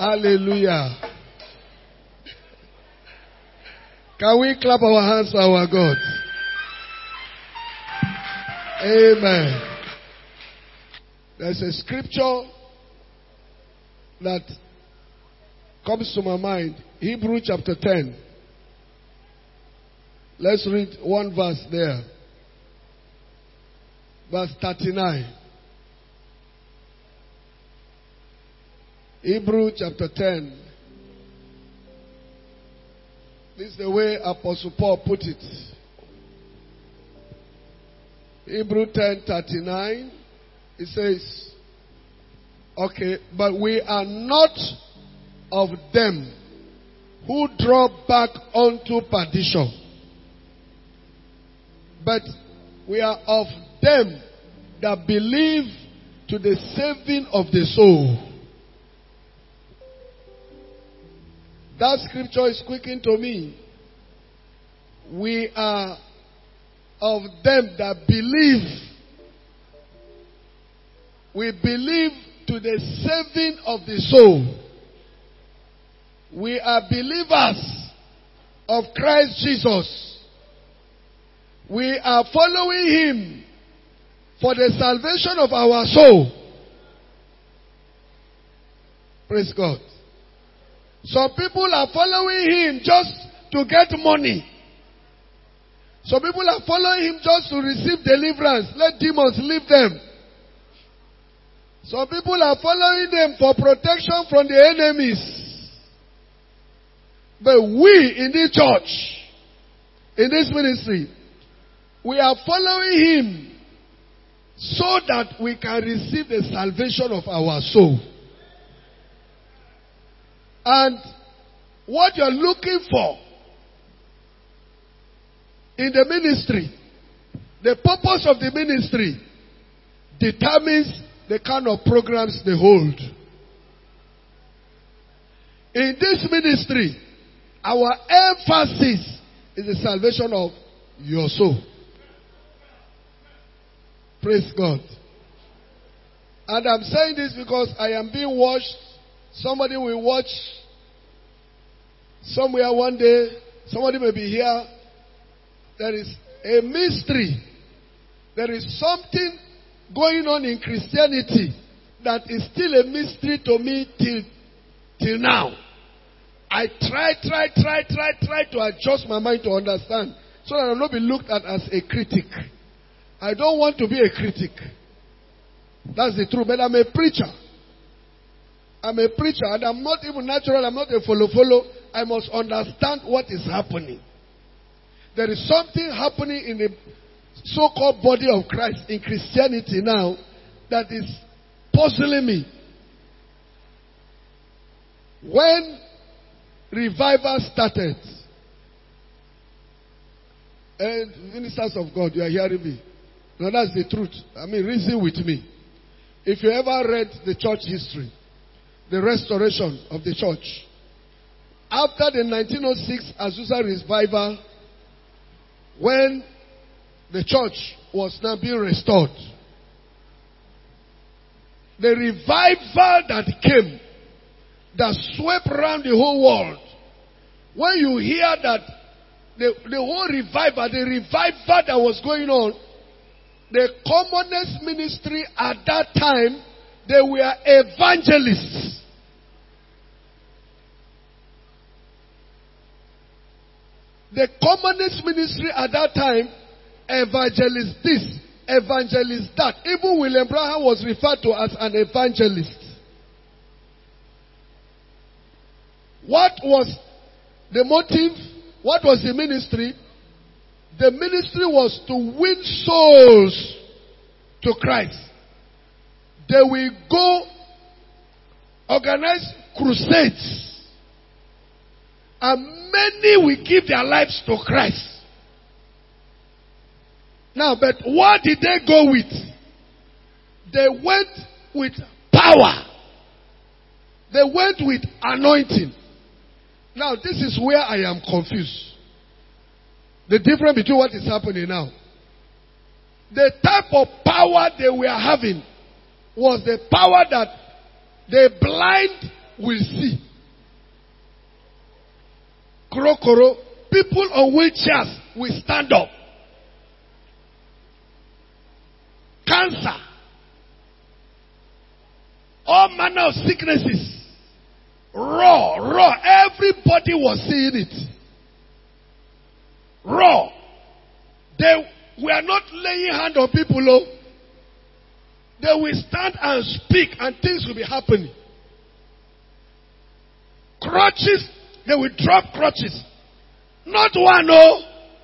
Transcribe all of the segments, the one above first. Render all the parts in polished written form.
Hallelujah. Can we clap our hands for our God? Amen. There's a scripture that comes to my mind. Hebrews chapter 10. Let's read one verse there. Verse 39. Hebrews chapter 10. This is the way Apostle Paul put it. Hebrews 10:39. It says, okay, but we are not of them who draw back unto perdition, but we are of them that believe to the saving of the soul. That scripture is speaking to me. We are of them that believe. We believe to the saving of the soul. We are believers of Christ Jesus. We are following Him for the salvation of our soul. Praise God. Some people are following Him just to get money. Some people are following Him just to receive deliverance. Let demons leave them. Some people are following them for protection from the enemies. But we in this church, in this ministry, we are following Him so that we can receive the salvation of our soul. And what you're looking for in the ministry, the purpose of the ministry determines the kind of programs they hold. In this ministry, our emphasis is the salvation of your soul. Praise God. And I'm saying this because I am being watched. Somebody will watch somewhere one day. Somebody may be here. There is a mystery. There is something going on in Christianity that is still a mystery to me till now. I try to adjust my mind to understand so that I will not be looked at as a critic. I don't want to be a critic. That's the truth. But I'm a preacher. I'm a preacher and I'm not even natural. I'm not a follow. I must understand what is happening. There is something happening in the so-called body of Christ in Christianity now that is puzzling me. When revival started, and ministers of God, you are hearing me. No, that's the truth. I mean, reason with me. If you ever read the church history, the restoration of the church, after the 1906 Azusa revival, when the church was now being restored, the revival that came, that swept around the whole world, when you hear that the whole revival, the revival that was going on, the commonest ministry at that time, they were evangelists. The commonest ministry at that time, evangelist this, evangelist that. Even William Branham was referred to as an evangelist. What was the motive? What was the ministry? The ministry was to win souls to Christ. They will go organize crusades. And many will give their lives to Christ. Now, but what did they go with? They went with power. They went with anointing. Now, this is where I am confused. The difference between what is happening now. The type of power they were having was the power that they blind will see. Krokoro, people on wheelchairs will stand up. Cancer. All manner of sicknesses. Raw. Everybody was seeing it. Raw. They were not laying hand on people. Oh. They will stand and speak and things will be happening. Crutches, they will drop crutches. Not one, no.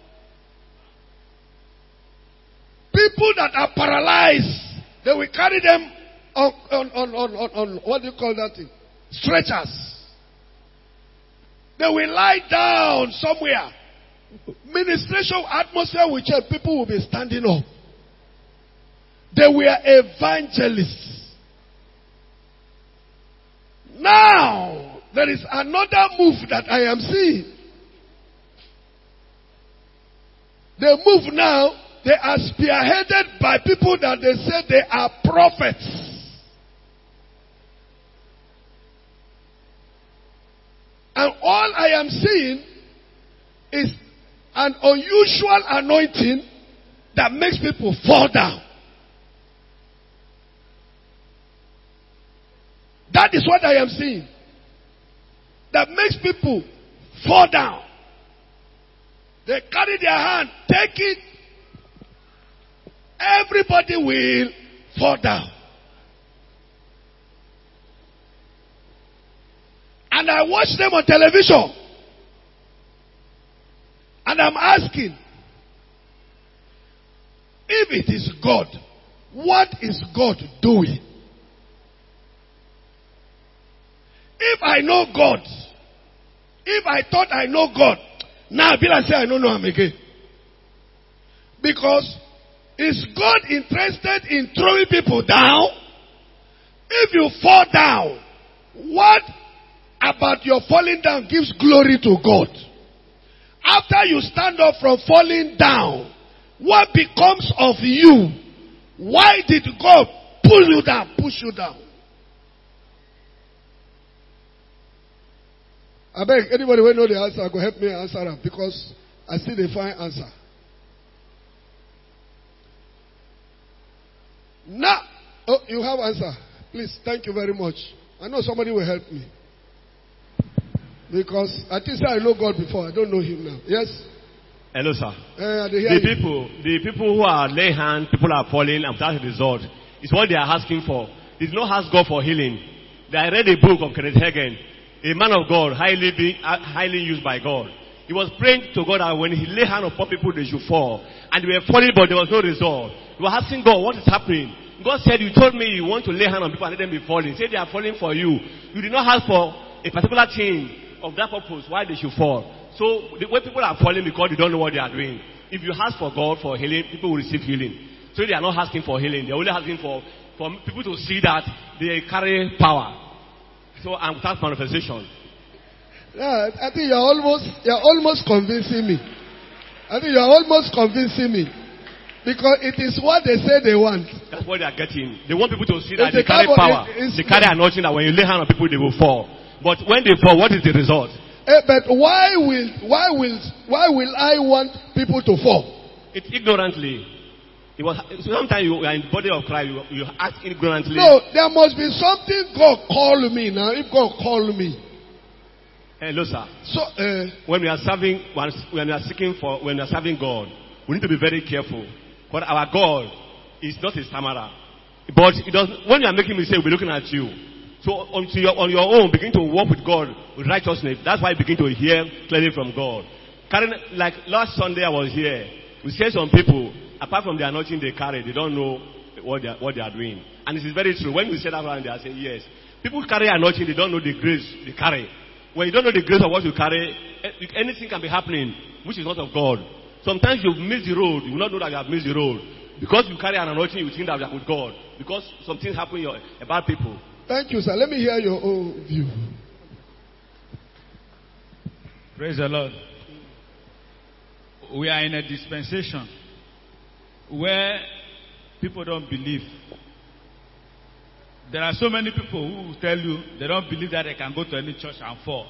People that are paralyzed, they will carry them on what do you call that thing? Stretchers. They will lie down somewhere. Ministration atmosphere will change. People will be standing up. They were evangelists. Now, there is another move that I am seeing. The move now, they are spearheaded by people that they say they are prophets. And all I am seeing is an unusual anointing that makes people fall down. That is what I am seeing. That makes people fall down. They carry their hand, take it. Everybody will fall down. And I watch them on television. And I'm asking, if it is God, what is God doing? If I know God, if I thought I know God, now I say I don't know him again. Because is God interested in throwing people down? If you fall down, what about your falling down gives glory to God? After you stand up from falling down, what becomes of you? Why did God pull you down, push you down? I beg anybody who know the answer, go help me answer them because I see the fine answer. Now, oh, you have answer. Please, thank you very much. I know somebody will help me. Because I think I know God before. I don't know him now. Yes? Hello, sir. The people who are laying hands, people are falling and without a result. It's what they are asking for. They did not ask God for healing. I read a book of Kenneth Hagin, a man of God, highly used by God. He was praying to God that when he lay hands upon people, they should fall. And they were falling, but there was no result. He was asking God, what is happening? God said, you told me you want to lay hands on people and let them be falling. He said they are falling for you. You did not ask for a particular thing of that purpose, why they should fall. So, when people are falling because they don't know what they are doing, if you ask for God for healing, people will receive healing. So they are not asking for healing. They are only asking for people to see that they carry power. So, and without manifestation. Yeah, I think you're almost convincing me. Because it is what they say they want. That's what they are getting. They want people to see that they carry power. They carry anointing that when you lay hands on people, they will fall. But when they fall, what is the result? But why will I want people to fall? It's ignorantly. Sometimes you are in the body of Christ, you act ignorantly. No, there must be something God called me now. If God called me. Hello, sir. So when we are serving God, we need to be very careful. But our God is not a stammerer. But when you are making mistakes, we'll be looking at you. So on your own, begin to walk with God with righteousness. That's why you begin to hear clearly from God. Like last Sunday I was here. We said some people, apart from the anointing they carry, they don't know what they are doing. And it is very true. When we say that around, they are saying yes. People carry anointing, they don't know the grace they carry. When you don't know the grace of what you carry, anything can be happening which is not of God. Sometimes you miss the road. You will not know that you have missed the road. Because you carry an anointing, you think that you are with God. Because something happen about people. Thank you, sir. Let me hear your own view. Praise the Lord. We are in a dispensation where people don't believe There are so many people who will tell you they don't believe that they can go to any church and fall.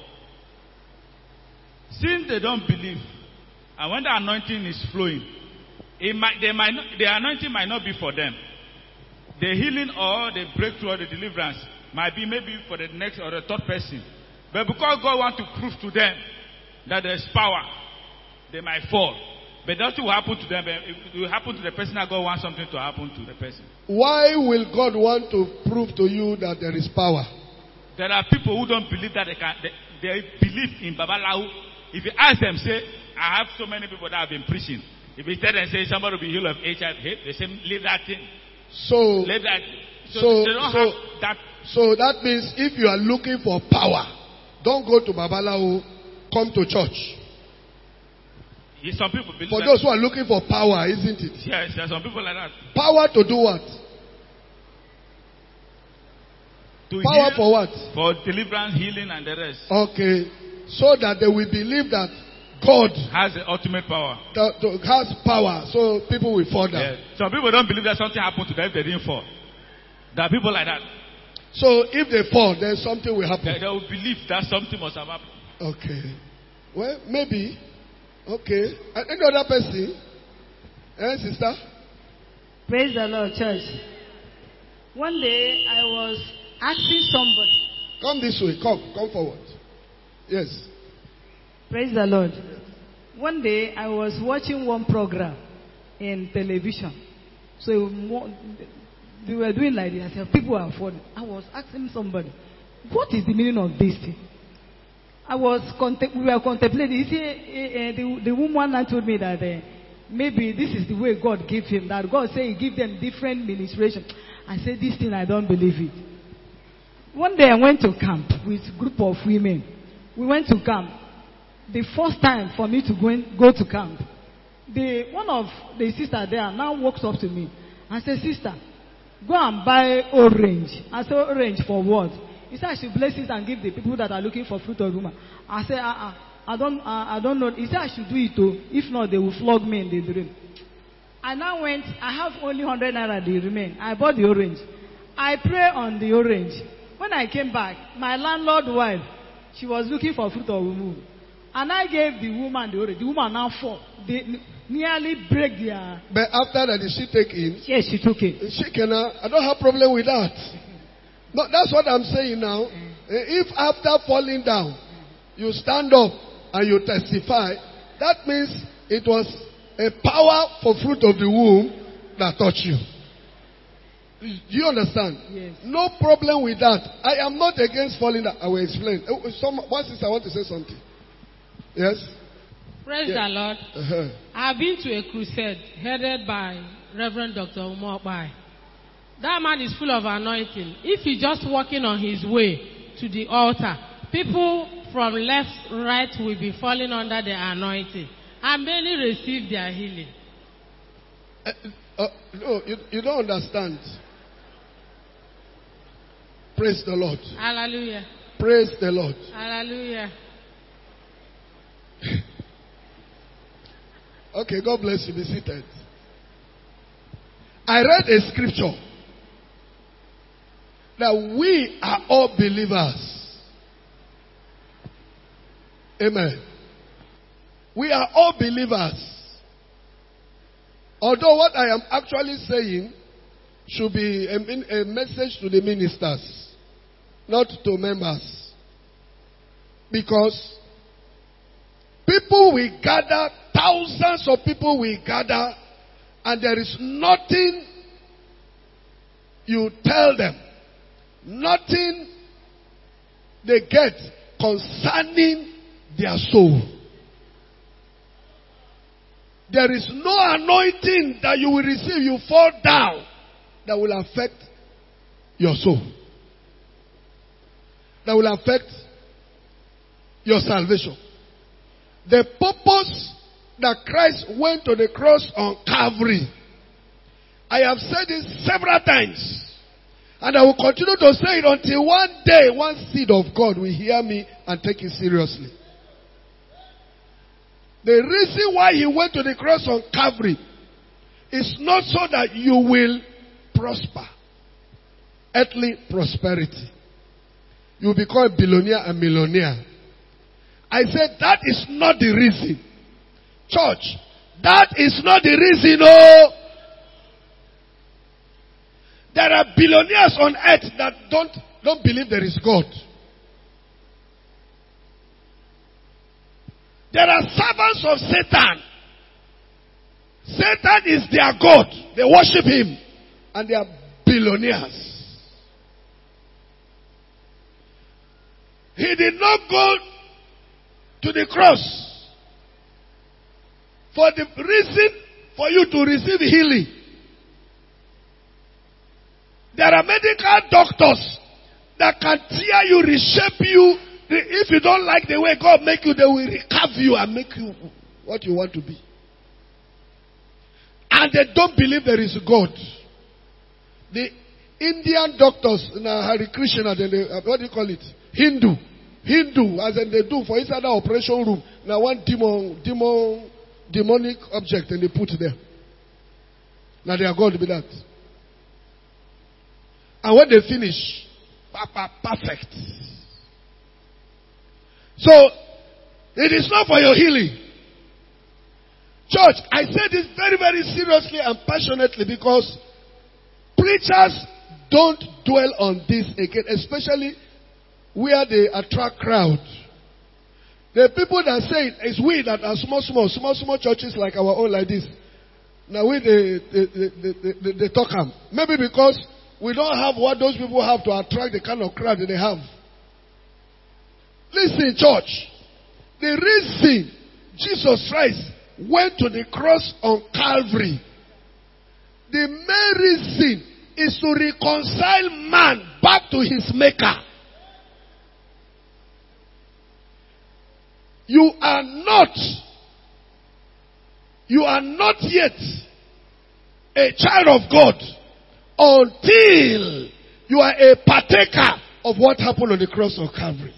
Since they don't believe, and when the anointing is flowing, the anointing might not be for them. The healing or the breakthrough or the deliverance might be maybe for the next or the third person. But because God wants to prove to them that there is power, they might fall. But nothing will happen to them. It will happen to the person that God wants something to happen to the person. Why will God want to prove to you that there is power? There are people who don't believe that they believe in Babalawo. If you ask them, say, I have so many people that have been preaching. If you tell them, say, somebody will be healed of HIV, they say, leave that thing. So they don't have that. So that means if you are looking for power, don't go to Babalawo, come to church. Some people believe for those who are looking for power, isn't it? Yes, there are some people like that. Power to do what? Power heal, for what? For deliverance, healing, and the rest. Okay. So that they will believe that God has the ultimate power. Has power, so people will fall down. Yeah. Some people don't believe that something happened to them if they didn't fall. There are people like that. So if they fall, then something will happen. They will believe that something must have happened. Okay. Well, maybe. Okay. Any other person? Sister? Praise the Lord, church. One day I was asking somebody. Come this way. Come forward. Yes. Praise the Lord. One day I was watching one program in television. So they were doing like this. I said, people are falling. I was asking somebody, what is the meaning of this thing? We were contemplating. The woman told me that maybe this is the way God gave him. That God said He give them different ministration. I said, this thing I don't believe it. One day I went to camp with a group of women. We went to camp. The first time for me to go to camp, one of the sisters there now walks up to me and says, sister, go and buy orange. I said, orange for what? He said, I should bless it and give the people that are looking for fruit of woman. I said, I don't know. He said, I should do it too. If not, they will flog me in the dream. I now went, I have only 100 naira they remain. I bought the orange. I pray on the orange. When I came back, my landlord wife, she was looking for fruit of woman. And I gave the woman the orange. The woman now fall. They nearly break their... But after that, did she take it? Yes, she took it. I don't have problem with that. No, that's what I'm saying now. If after falling down, you stand up and you testify, that means it was a power for fruit of the womb that touched you. Do you understand? Yes. No problem with that. I am not against falling down. I will explain. One sister, I want to say something. Yes? Praise the Lord. I've been to a crusade headed by Reverend Dr. Umar Bai. That man is full of anointing. If he's just walking on his way to the altar, people from left, right will be falling under the anointing and barely receive their healing. No, you don't understand. Praise the Lord. Hallelujah. Praise the Lord. Hallelujah. Okay, God bless you. Be seated. I read a scripture that we are all believers. Amen. We are all believers. Although what I am actually saying should be a message to the ministers, not to members. Because people will gather, thousands of people will gather, and there is nothing you tell them, nothing they get concerning their soul. There is no anointing that you will receive, you fall down, that will affect your soul. That will affect your salvation. The purpose that Christ went to the cross on Calvary, I have said it several times, and I will continue to say it until one day one seed of God will hear me and take it seriously. The reason why he went to the cross on Calvary is not so that you will prosper. earthly prosperity. You become a billionaire and millionaire. I said that is not the reason. Church, that is not the reason. Oh, there are billionaires on earth that don't believe there is God. There are servants of Satan. Satan is their God. They worship him. And they are billionaires. He did not go to the cross for the reason for you to receive healing. There are medical doctors that can tear you, reshape you. If you don't like the way God make you, they will recurve you and make you what you want to be. And they don't believe there is God. The Indian doctors, Hare Krishna, what do you call it? Hindu, as in they do for inside the operation room. Now one demonic object and they put there. Now they are going to be that. And when they finish, perfect. So, it is not for your healing. Church, I say this very, very seriously and passionately because preachers don't dwell on this again, especially where they attract crowd. The people that say it's we that are small churches like our own like this. Now we they talk them. Maybe because we don't have what those people have to attract the kind of crowd that they have. Listen, church. The reason Jesus Christ went to the cross on Calvary, the main reason is to reconcile man back to his maker. You are not yet a child of God until you are a partaker of what happened on the cross of Calvary.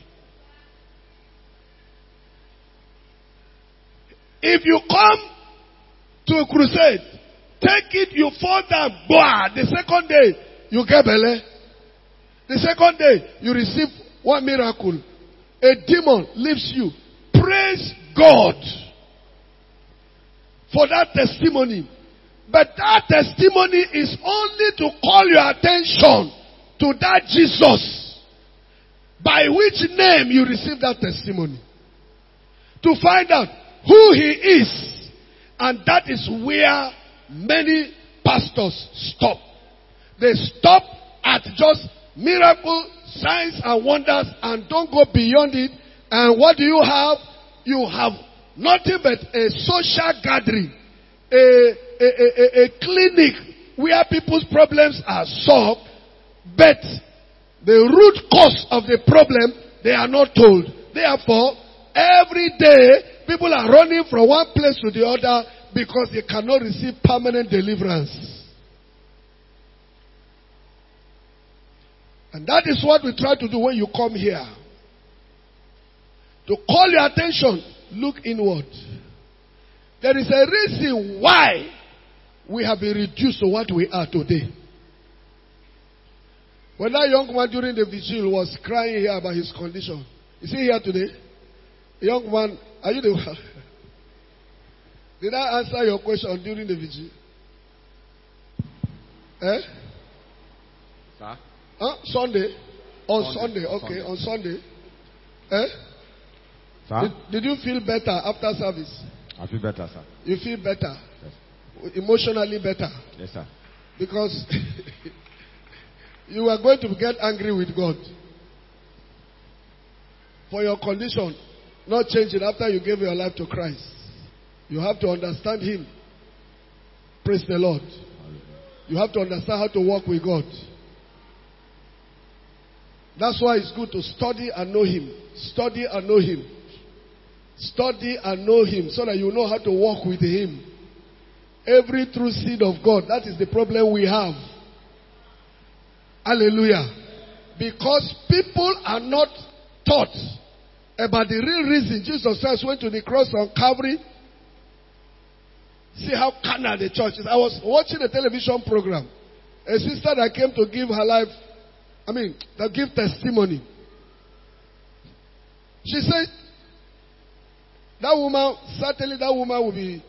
If you come to a crusade, take it, you fall down, the second day, you get belly. The second day, you receive one miracle. A demon leaves you. Praise God for that testimony. But that testimony is only to call your attention to that Jesus by which name you receive that testimony. To find out who he is. And that is where many pastors stop. They stop at just miracle, signs and wonders and don't go beyond it. And what do you have? You have nothing but a social gathering, a clinic where people's problems are solved, but the root cause of the problem they are not told. Therefore, every day people are running from one place to the other because they cannot receive permanent deliverance. And that is what we try to do when you come here. To call your attention, look inward. There is a reason why we have been reduced to what we are today. When that young man during the vigil was crying here about his condition, is he here today? Young man, are you the one? Did I answer your question during the vigil? Eh? Sir? Huh? Sunday? On Sunday. Okay, Sunday. on Sunday. Eh? Sir? Did you feel better after service? I feel better, sir. You feel better? Yes. Emotionally better? Yes, sir. Because you are going to get angry with God for your condition not changing after you gave your life to Christ. You have to understand Him. Praise the Lord. You have to understand how to walk with God. That's why it's good to study and know Him. Study and know Him. Study and know Him so that you know how to walk with Him. Every true seed of God, that is the problem we have. Hallelujah. Because people are not taught about the real reason Jesus Christ went to the cross on Calvary. See how carnal the church is. I was watching a television program. A sister that came to give her life that give testimony. She said, certainly that woman will be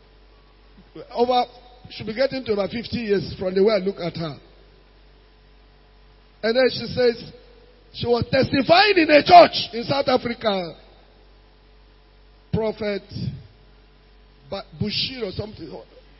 she'll be getting to about 50 years from the way I look at her. And then she says, she was testifying in a church in South Africa. Prophet Bushir or something.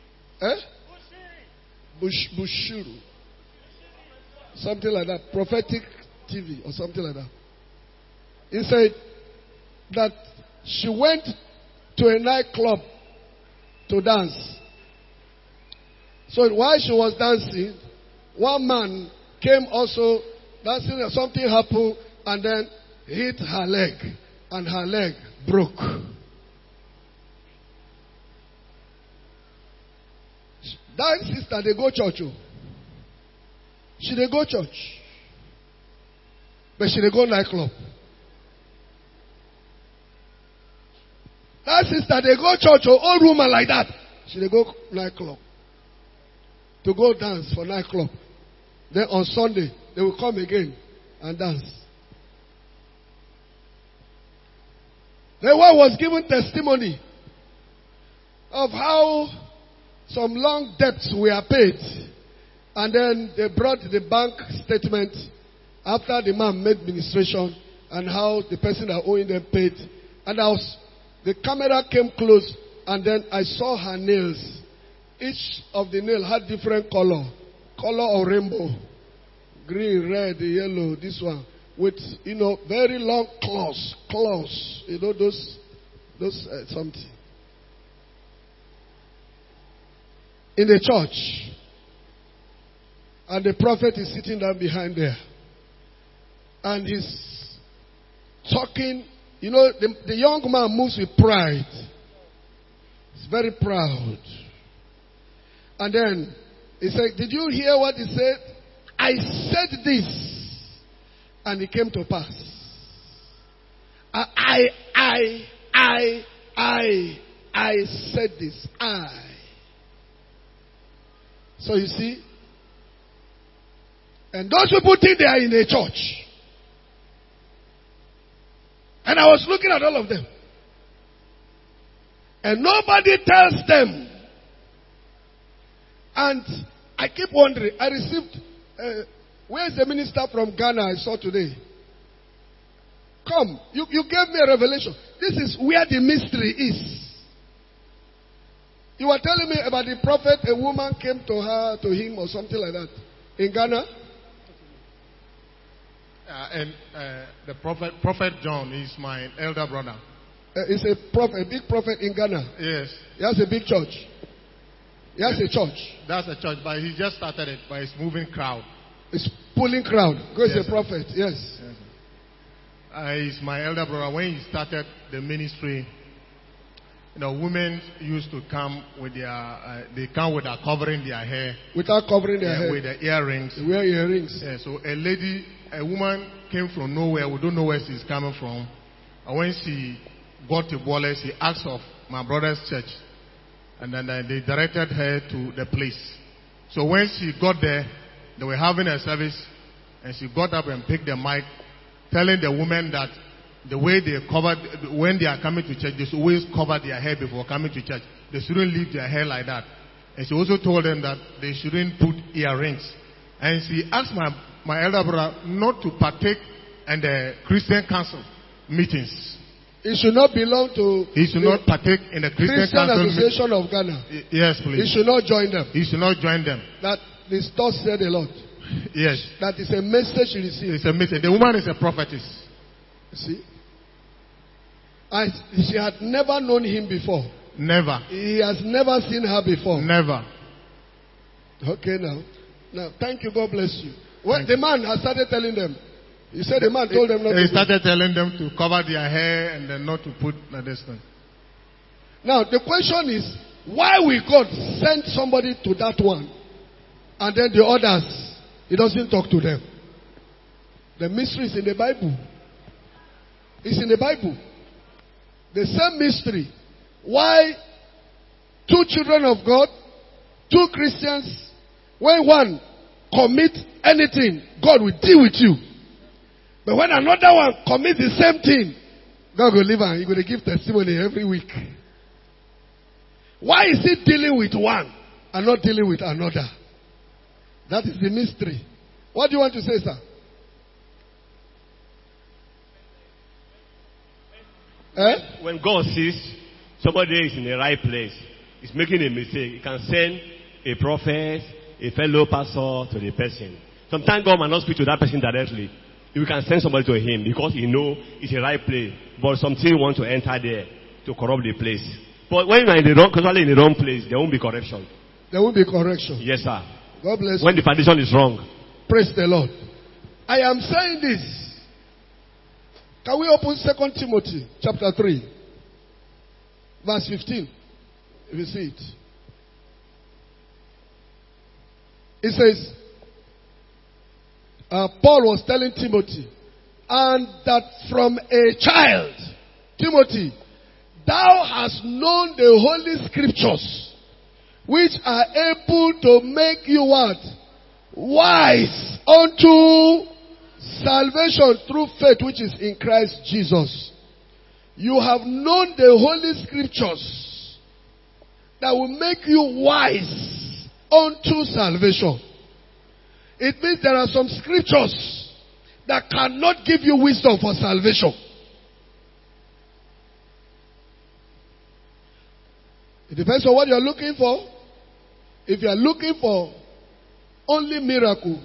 Bushiru. Something like that. Prophetic TV or something like that. He said that she went to a nightclub to dance. So while she was dancing, one man came also dancing and something happened and then hit her leg and her leg broke. That sister, they go church. She they go church. But she they go nightclub. That sister, they go church or old woman like that. She they go nightclub. To go dance for nightclub. Then on Sunday, they will come again and dance. Then one was given testimony of how some long debts were paid. And then they brought the bank statement after the man made ministration and how the person that owing them paid. And the camera came close and then I saw her nails. Each of the nails had different color of rainbow. Green, red, yellow, this one. With, very long claws. Those something. In the church. And the prophet is sitting down behind there. And he's talking. The young man moves with pride. He's very proud. And then he said, did you hear what he said? I said this. And it came to pass. I said this. So you see, and those people think they are in a church. And I was looking at all of them. And nobody tells them. And I keep wondering, I received, where's the minister from Ghana I saw today? Come, you gave me a revelation. This is where the mystery is. You were telling me about the prophet, a woman came to him or something like that. In Ghana? The prophet John is my elder brother. He's a big prophet in Ghana. Yes. He has a big church. He has a church. That's a church, but he just started it, but it's moving crowd. It's pulling crowd. Because yes, he's a prophet. Yes. He's my elder brother. When he started the ministry, women used to come with they come without covering their hair. Without covering their hair. With their earrings. They wear earrings. Yeah, so a woman came from nowhere. We don't know where she's coming from. And when she got to Bole, she asked of my brother's church. And then they directed her to the place. So when she got there, they were having a service. And she got up and picked the mic, telling the women that the way they covered, when they are coming to church, they should always cover their hair before coming to church. They shouldn't leave their hair like that. And she also told them that they shouldn't put earrings. And she asked my elder brother not to partake in the Christian council meetings. He should not belong to... He should not partake in the Christian council Association of Ghana. Yes, please. He should not join them. He should not join them. That this thus said a lot. Yes. That is a message you receive. It's a message. The woman is a prophetess. See? And she had never known him before. Never. He has never seen her before. Never. Okay, now, thank you. God bless you. Well, the man has started telling them. You said the man told them not to. He started telling them to cover their hair and then not to put this thing. Now, the question is, why will God send somebody to that one and then the others, he doesn't talk to them? The mystery is in the Bible. It's in the Bible. The same mystery. Why two children of God, two Christians, when one commit anything, God will deal with you. But when another one commits the same thing, God will leave and He will give testimony every week. Why is He dealing with one and not dealing with another? That is the mystery. What do you want to say, sir? When God sees somebody is in the right place, is making a mistake, He can send a prophet, a fellow pastor to the person. Sometimes God might not speak to that person directly. You can send somebody to him because He knows it's the right place. But something wants to enter there to corrupt the place. But when you are in the wrong place, there won't be correction. There won't be correction. Yes, sir. God bless you. When the foundation is wrong. Praise the Lord. I am saying this. Can we open 2 Timothy chapter 3, verse 15? If you see it. It says, Paul was telling Timothy, and that from a child, Timothy, thou hast known the holy scriptures, which are able to make you what? Wise unto salvation through faith which is in Christ Jesus. You have known the holy scriptures that will make you wise unto salvation. It means there are some scriptures that cannot give you wisdom for salvation. It depends on what you are looking for. If you are looking for only miracle,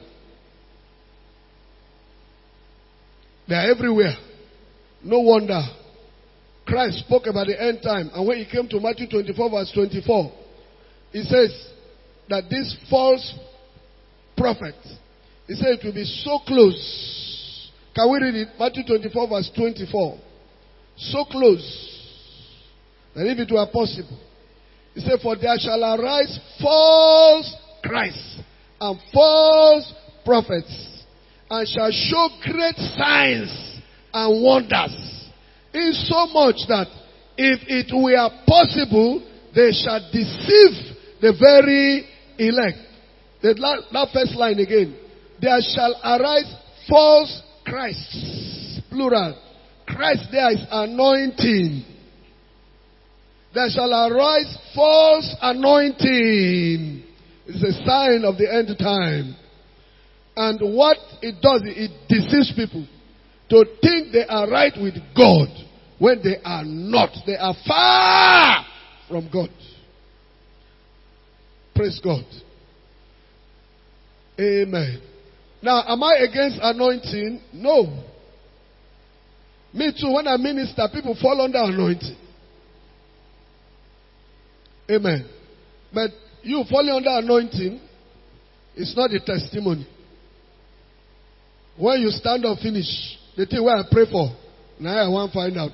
they are everywhere. No wonder. Christ spoke about the end time. And when He came to Matthew 24 verse 24, He says that this false prophet, He said it will be so close. Can we read it? Matthew 24 verse 24. So close that if it were possible. He said, for there shall arise false Christs and false prophets, and shall show great signs and wonders, insomuch that if it were possible, they shall deceive the very elect. That first line again. There shall arise false Christs, plural. Christ there is anointing. There shall arise false anointing. It's a sign of the end time. And what it does, it deceives people to think they are right with God when they are not. They are far from God. Praise God. Amen. Now, am I against anointing? No. Me too, when I minister, people fall under anointing. Amen. But you falling under anointing is not a testimony. When you stand up, finish. The thing where I pray for, now I want to find out.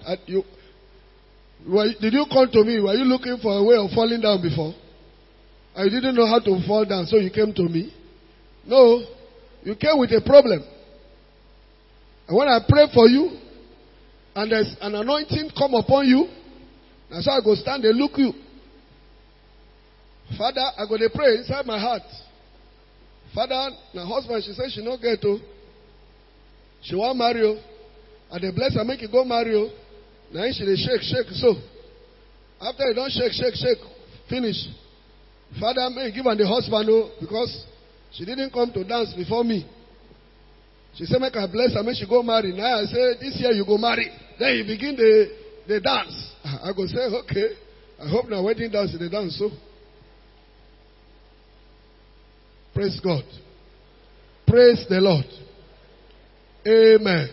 Did you come to me? Were you looking for a way of falling down before? And you didn't know how to fall down, so you came to me? No. You came with a problem. And when I pray for you, and there's an anointing come upon you, that's how I go stand and look you. Father, I go to pray inside my heart. Father, my husband, she said she no get to. She want marry you. And the bless her make you go marry you. Now she dey shake. So after you don't shake, finish. Father, may give her the husband because she didn't come to dance before me. She said, make her bless her, make she go marry. Now I say, this year you go marry. Then you begin the dance. I go say, okay. I hope now wedding dance is the dance. So praise God. Praise the Lord. Amen.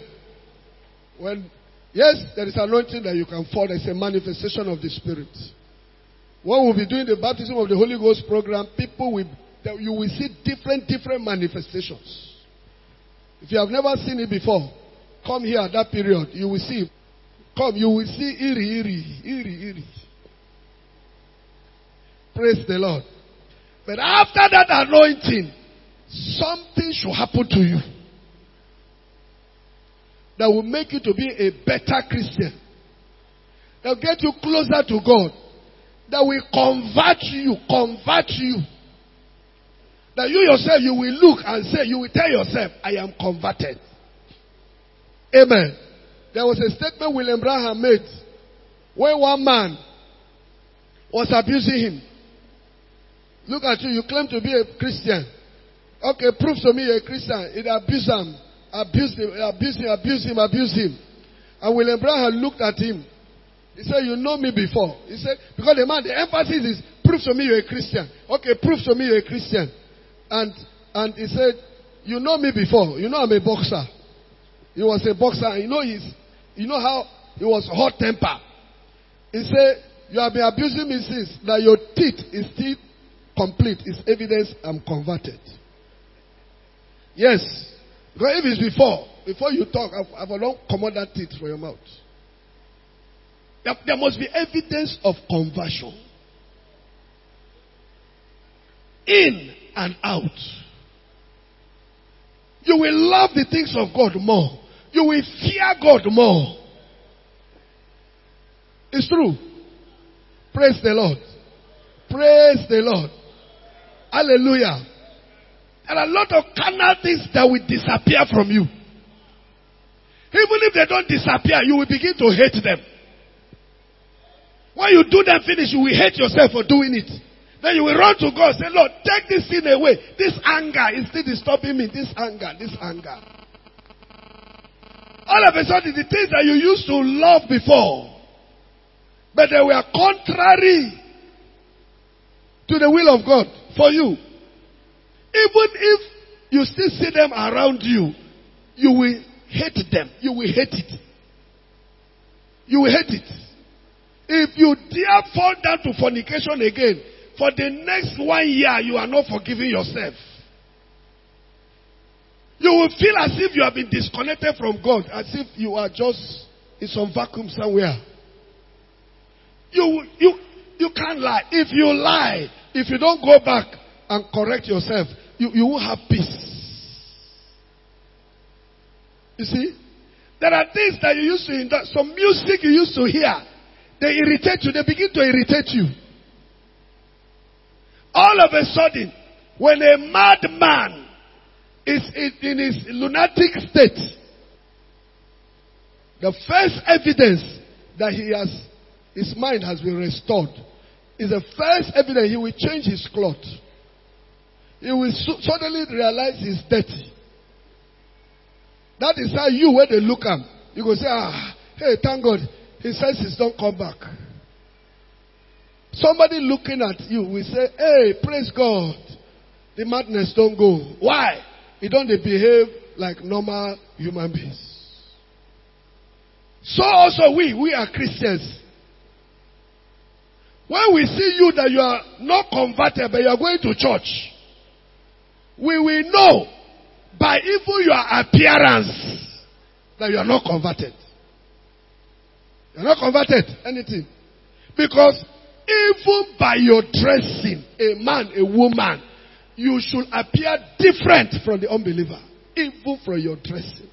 Yes, there is anointing that you can fall. There is a manifestation of the Spirit. When we'll be doing the baptism of the Holy Ghost program, you will see different manifestations. If you have never seen it before, come here at that period. You will see. Come, you will see eerie. Praise the Lord. But after that anointing, something should happen to you that will make you to be a better Christian. That will get you closer to God. That will convert you. That you yourself, you will look and say, you will tell yourself, I am converted. Amen. There was a statement William Branham made when one man was abusing him. Look at you, you claim to be a Christian. Okay, prove to me you're a Christian. It abused him. Abused him. And William Branham looked at him. He said, you know me before. He said, because the emphasis is, prove to me you're a Christian. Okay, prove to me you're a Christian. And he said, you know me before. You know I'm a boxer. He was a boxer. You know how he was hot temper. He said, you have been abusing me since that your teeth is still complete. It's evidence I'm converted. Yes. Because if it's before you talk, I've already command that teeth from your mouth. There must be evidence of conversion. In and out. You will love the things of God more. You will fear God more. It's true. Praise the Lord. Praise the Lord. Hallelujah. There are a lot of carnal things that will disappear from you. Even if they don't disappear, you will begin to hate them. When you do them finish, you will hate yourself for doing it. Then you will run to God and say, Lord, take this sin away. This anger is still disturbing me. This anger. All of a sudden, the things that you used to love before, but they were contrary to the will of God for you. Even if you still see them around you, you will hate them. You will hate it. You will hate it. If you dare fall down to fornication again, for the next 1 year, you are not forgiving yourself. You will feel as if you have been disconnected from God, as if you are just in some vacuum somewhere. You can't lie. If you lie, if you don't go back and correct yourself, you won't have peace. You see? There are things that you used to indulge. Some music you used to hear, they irritate you. They begin to irritate you. All of a sudden, when a madman is in his lunatic state, the first evidence that his mind has been restored is the first evidence he will change his cloth. He will suddenly realize he's dirty. That is how you, when they look at him, you go say, hey, thank God, his senses don't come back. Somebody looking at you will say, hey, praise God, the madness don't go. Why? He don't behave like normal human beings. So also we are Christians. When we see you that you are not converted, but you are going to church, we will know by even your appearance that you are not converted. You are not converted, anything. Because even by your dressing, a man, a woman, you should appear different from the unbeliever. Even from your dressing.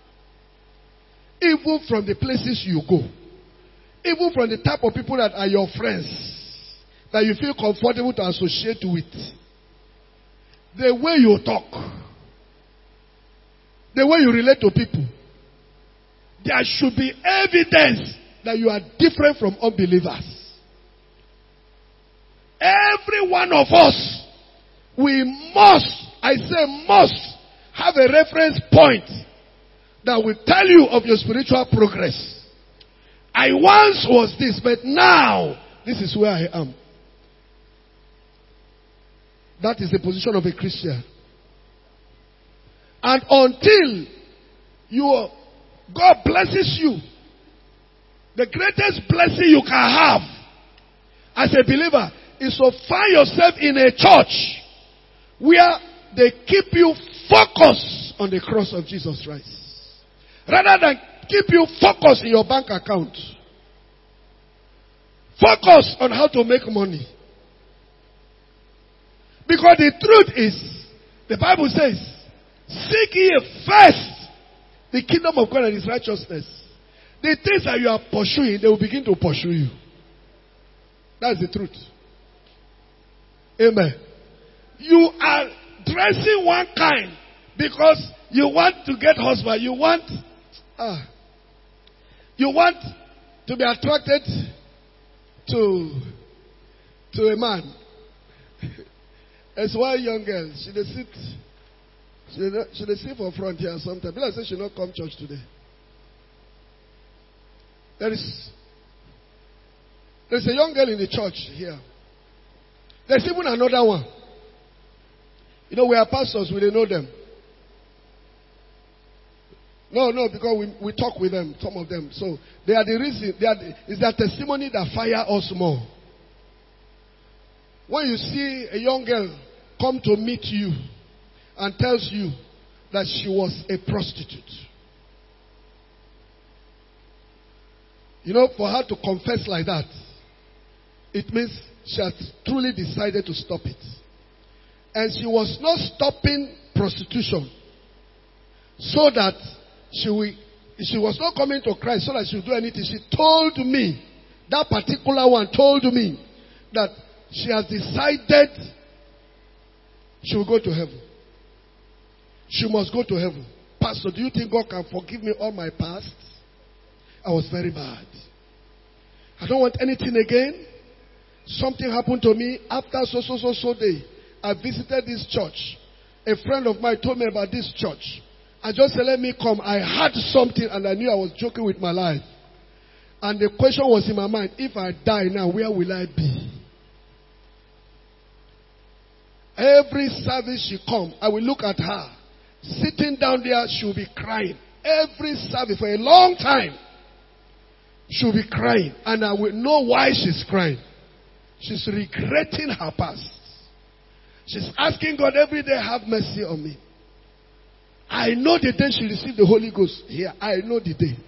Even from the places you go. Even from the type of people that are your friends. That you feel comfortable to associate with. The way you talk. The way you relate to people. There should be evidence that you are different from unbelievers. Every one of us, we must, I say must, have a reference point that will tell you of your spiritual progress. I once was this, but now, this is where I am. That is the position of a Christian. And until God blesses you, the greatest blessing you can have as a believer is to find yourself in a church where they keep you focused on the cross of Jesus Christ. Rather than keep you focused in your bank account. Focus on how to make money. Because the truth is, the Bible says, seek ye first the kingdom of God and his righteousness. The things that you are pursuing, they will begin to pursue you. That's the truth. Amen. You are dressing one kind because you want to get husband. You want to be attracted to a man. As one young girl, she dey sit for front here sometimes. But I say she not come church today. There's a young girl in the church here. There's even another one. You know, we are pastors, we don't know them. No, because we talk with them, some of them. So they are the reason. It's their testimony that fire us more. When you see a young girl come to meet you and tells you that she was a prostitute, you know, for her to confess like that, it means she has truly decided to stop it. And she was not stopping prostitution so that she was not coming to Christ so that she would do anything. She told me, that particular one told me, that she has decided she will go to heaven. She must go to heaven. Pastor, do you think God can forgive me all my past? I was very bad. I don't want anything again. Something happened to me after so day. I visited this church. A friend of mine told me about this church. I just said, let me come. I had something and I knew I was joking with my life. And the question was in my mind, if I die now, where will I be? Every service she come, I will look at her. Sitting down there, she will be crying. Every service for a long time, she will be crying. And I will know why she's crying. She's regretting her past. She's asking God every day, have mercy on me. I know the day she received the Holy Ghost here. I know the day.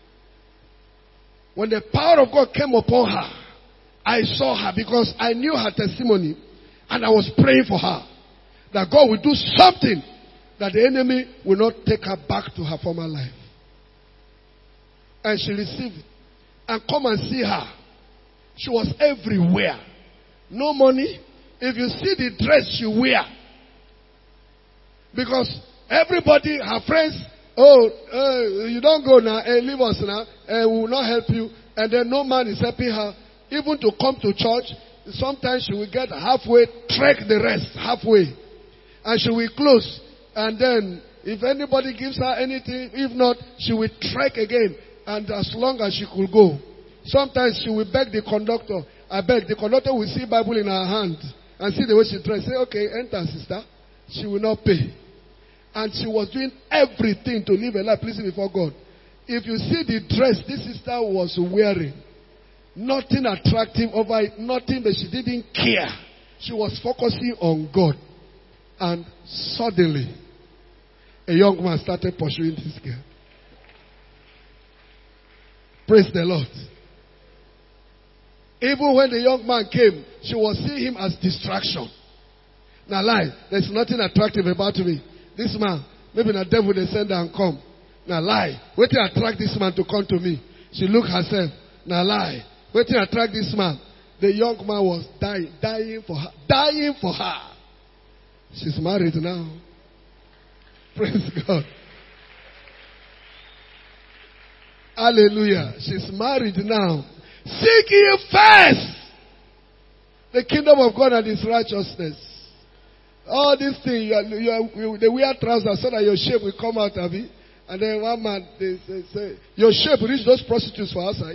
When the power of God came upon her, I saw her because I knew her testimony and I was praying for her. That God will do something that the enemy will not take her back to her former life. And she received it. And come and see her. She was everywhere. No money. If you see the dress she wear. Because everybody, her friends, you don't go now, leave us now, we will not help you. And then no man is helping her. Even to come to church, sometimes she will get halfway, trek the rest halfway. And she will close. And then, if anybody gives her anything, if not, she will trek again. And as long as she could go. Sometimes she will beg the conductor. I beg. The conductor will see Bible in her hand. And see the way she dressed. Say, okay, enter, sister. She will not pay. And she was doing everything to live a life pleasing before God. If you see the dress this sister was wearing, nothing attractive over it, nothing, but she didn't care. She was focusing on God. And suddenly, a young man started pursuing this girl. Praise the Lord. Even when the young man came, she was seeing him as distraction. Now lie, there's nothing attractive about me. This man, maybe the devil they send her and come. Now lie, wait till attract this man to come to me. She looked herself. Now lie, wait till attract this man. The young man was dying for her. She's married now. Praise God. Hallelujah. She's married now. Seek ye first the kingdom of God and His righteousness. All these things, they wear trousers so that your shape will come out of it. And then one man, they say, your shape reach those prostitutes for outside.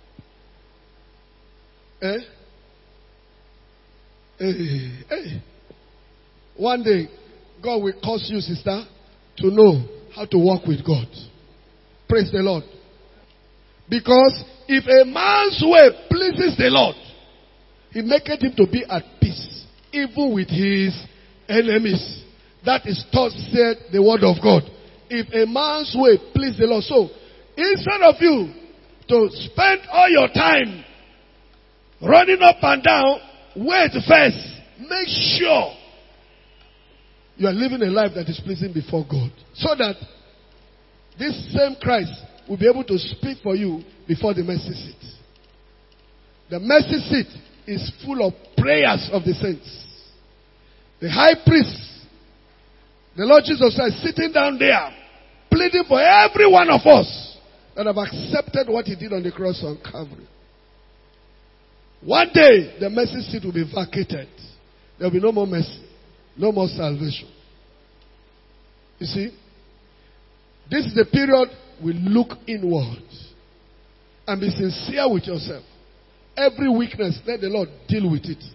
One day, God will cause you, sister, to know how to walk with God. Praise the Lord. Because if a man's way pleases the Lord, He maketh him to be at peace, even with his enemies. That is thus said the word of God. If a man's way pleases the Lord. So, instead of you to spend all your time running up and down, wait first. Make sure you are living a life that is pleasing before God. So that this same Christ will be able to speak for you before the mercy seat. The mercy seat is full of prayers of the saints. The high priest The Lord Jesus Christ sitting down there, pleading for every one of us that have accepted what he did on the cross on Calvary. One day, the mercy seat will be vacated. There will be no more mercy, no more salvation. You see, this is the period we look inward and be sincere with yourself. Every weakness, let the Lord deal with it.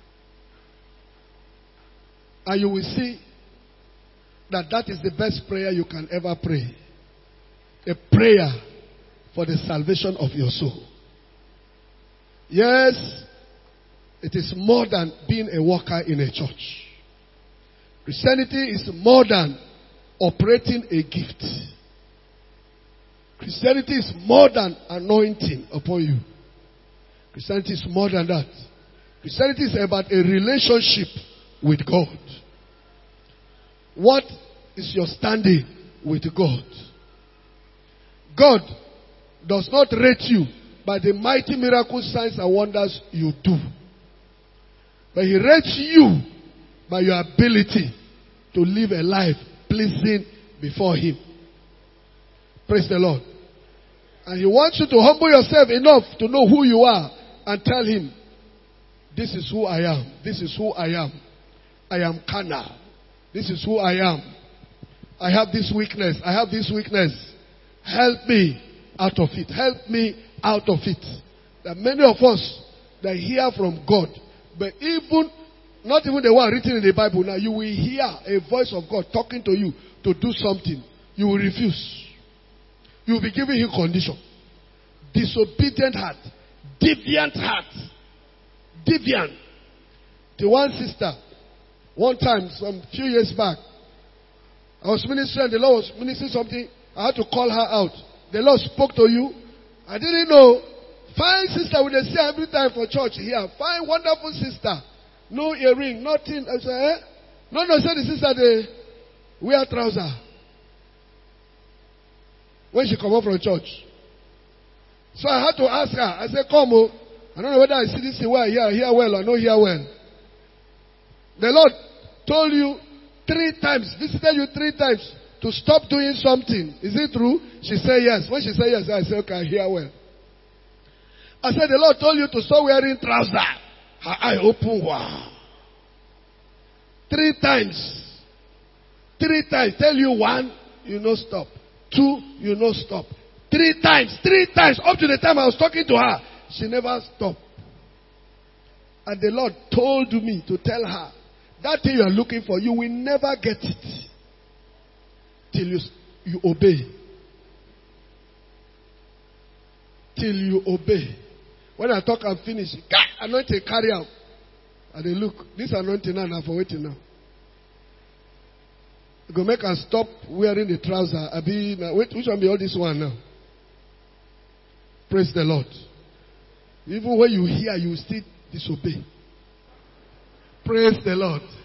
And you will see that that is the best prayer you can ever pray. A prayer for the salvation of your soul. Yes, it is more than being a worker in a church. Christianity is more than operating a gift. Christianity is more than anointing upon you. Christianity is more than that. Christianity is about a relationship with God. What is your standing with God? God does not rate you by the mighty miracles, signs, and wonders you do. But he rates you by your ability to live a life pleasing before him. Praise the Lord. And he wants you to humble yourself enough to know who you are and tell him, this is who I am. This is who I am. I am carnal. This is who I am. I have this weakness. I have this weakness. Help me out of it. Help me out of it. There are many of us that hear from God, but not even the one written in the Bible. Now you will hear a voice of God talking to you to do something. You will refuse. You will be giving him condition. Disobedient heart. Deviant heart. Deviant. The one sister, one time, some few years back, I was ministering and the Lord was ministering something. I had to call her out. The Lord spoke to you. I didn't know. Fine sister with a say every time for church here. Fine, wonderful sister. No earring, nothing. I said, eh? No, said the sister, they wear trouser. When she come up from church. So I had to ask her. I said, come on. I don't know whether I see this well here, hear well or no hear well. The Lord told you 3 times, visited you 3 times to stop doing something. Is it true? She said yes. When she said yes, I said, okay, I hear well. I said, the Lord told you to stop wearing trousers. Her eye open. Wow. 3 times. 3 times. Tell you 1, you no stop. 2, you no stop. 3 times. 3 times. Up to the time I was talking to her, she never stopped. And the Lord told me to tell her, that thing you are looking for, you will never get it till you obey. Till you obey. When I talk and finish, anointing carry out. And they look, this anointing now for waiting now. You go make her stop wearing the trouser. Wait, which one be all this one now? Praise the Lord. Even when you hear, you still disobey. Praise the Lord.